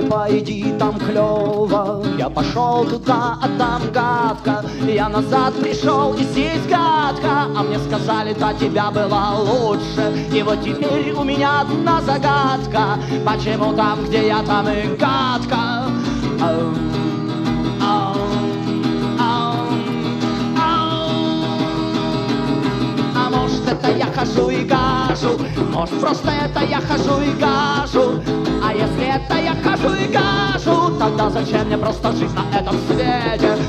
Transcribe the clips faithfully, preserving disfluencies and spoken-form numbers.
пойди, там клёво. Я пошел туда, а там гадко. Я назад пришел, и здесь гадко. А мне сказали, до тебя было лучше. И вот теперь у меня одна загадка: почему там, где я, там и гадко? Ау, ау, ау, ау. А может, это я хожу и гажу, может, просто это я хожу и гажу. А если это я хожу и гажу, тогда зачем мне просто жить на этом свете?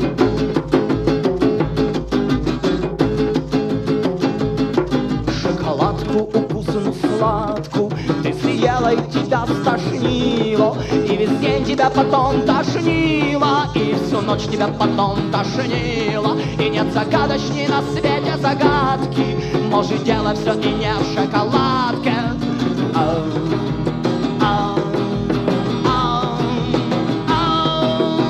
Шоколадку укусную сладку ты съела, и тебя стошнило, и весь день тебя потом тошнило, и всю ночь тебя потом тошнило. И нет загадочней на свете загадки. Может, дело все и не в шоколадке. Ау, ау, ау, ау.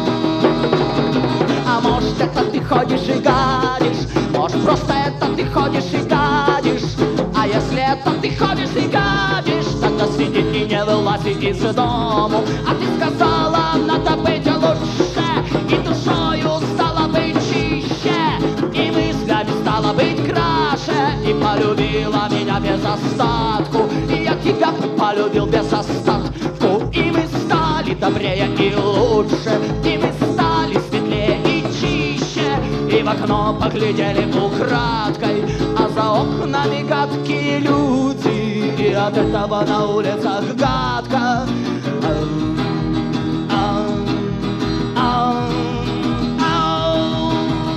А может, это ты ходишь и гадишь, может, просто это ты ходишь и гадишь. А если это ты ходишь и гадишь, тогда сиди и не вылази из дому. А ты сказала, надо быть лучше, и душою стала быть чище, и мыслями стала быть краше, и полюбила меня без остатку. И я тебя полюбил без остатку. И мы стали добрее и лучше, и мы стали светлее и чище, и в окно поглядели украдкой, а за окнами гадкие люди, и от этого на улицах гадко. Ау, ау, ау, ау.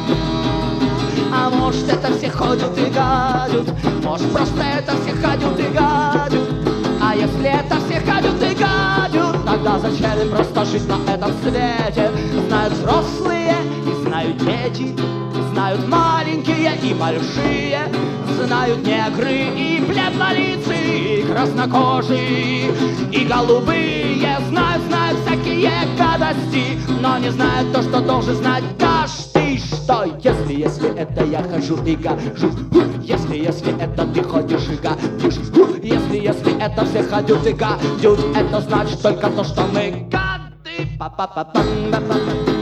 А может, это все ходят и гадят, может, просто это все ходят и гадят. А если это все ходят и гадят, тогда зачем им просто жить на этом свете? Знают взрослые и знают дети, знают маленькие и большие, знают негры и бледнолицые, и краснокожие, и голубые. Знают, знают всякие гадости, но не знают то, что должен знать каждый. Что если, если это я хожу и гажу, если, если это ты ходишь и гадишь, если, если это все ходят и гадят, это значит только то, что мы гады. Па-па-па-пам-па-па.